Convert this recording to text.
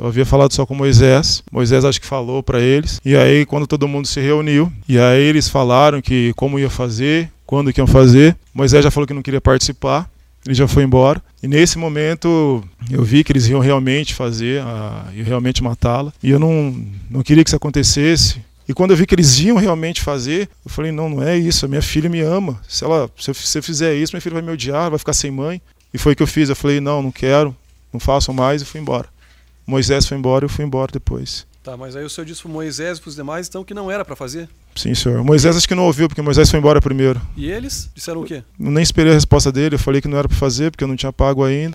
Eu havia falado só com Moisés. Moisés acho que falou para eles. E aí quando todo mundo se reuniu, e aí eles falaram que como ia fazer, quando que iam fazer. Moisés já falou que não queria participar. Ele já foi embora. E nesse momento eu vi que eles iam realmente fazer, iam realmente matá-la. E eu não queria que isso acontecesse. E quando eu vi que eles iam realmente fazer, eu falei, não é isso, a minha filha me ama. Se eu fizer isso, minha filha vai me odiar, vai ficar sem mãe. E foi o que eu fiz. Eu falei, não quero, não façam mais, e fui embora. Moisés foi embora, eu fui embora depois. Tá, mas aí o senhor disse para Moisés e para os demais, então, que não era para fazer? Sim, senhor. Moisés acho que não ouviu, porque Moisés foi embora primeiro. E eles disseram o quê? Eu nem esperei a resposta dele, eu falei que não era para fazer, porque eu não tinha pago ainda.